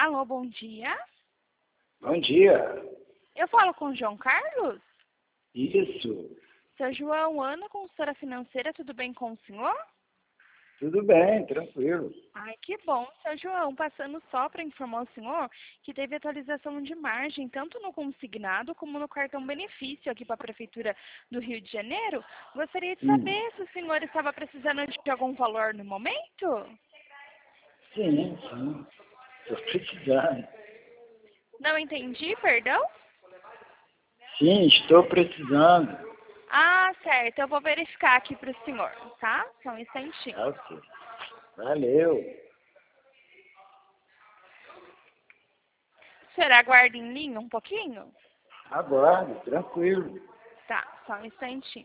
Alô, bom dia. Bom dia. Eu falo com o João Carlos? Isso. Seu João, Ana, consultora financeira, tudo bem com o senhor? Tudo bem, tranquilo. Ai, que bom. Seu João, passando só para informar o senhor que teve atualização de margem, tanto no consignado como no cartão benefício aqui para a Prefeitura do Rio de Janeiro. Gostaria de saber se o senhor estava precisando de algum valor no momento? Sim. Estou precisando. Não entendi, perdão? Sim, estou precisando. Ah, certo. Eu vou verificar aqui para o senhor, tá? Só um instantinho. Tá ok. Valeu. O senhor aguarda em linha um pouquinho? Aguardo, tranquilo. Tá, só um instantinho.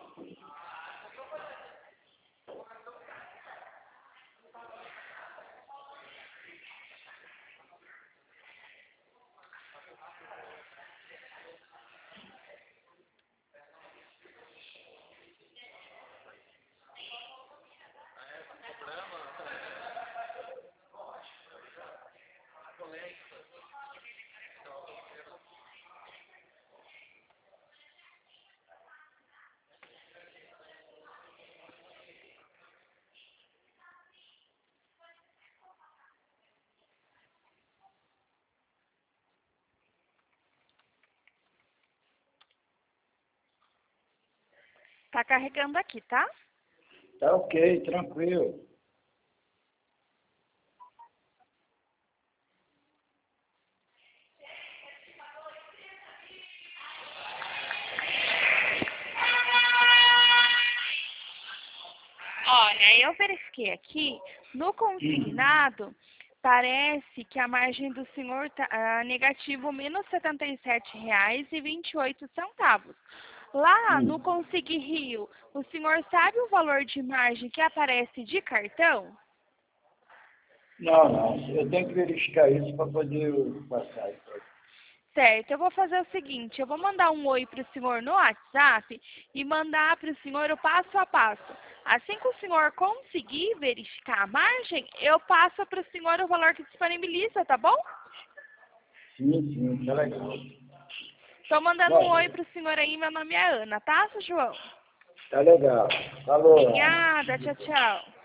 Tá carregando aqui, tá? Tá ok, tranquilo. Olha, eu verifiquei aqui, no consignado, parece que a margem do senhor tá negativo menos R$ 77,28. Lá no Consig Rio, o senhor sabe o valor de margem que aparece de cartão? Não. Eu tenho que verificar isso para poder passar. Certo, eu vou fazer o seguinte, eu vou mandar um oi para o senhor no WhatsApp e mandar para o senhor o passo a passo. Assim que o senhor conseguir verificar a margem, eu passo para o senhor o valor que disponibiliza, tá bom? Sim, tá legal. Estou mandando um oi para o senhor aí, meu nome é Ana, tá, seu João? Tá legal. Falou. Obrigada, tchau, tchau.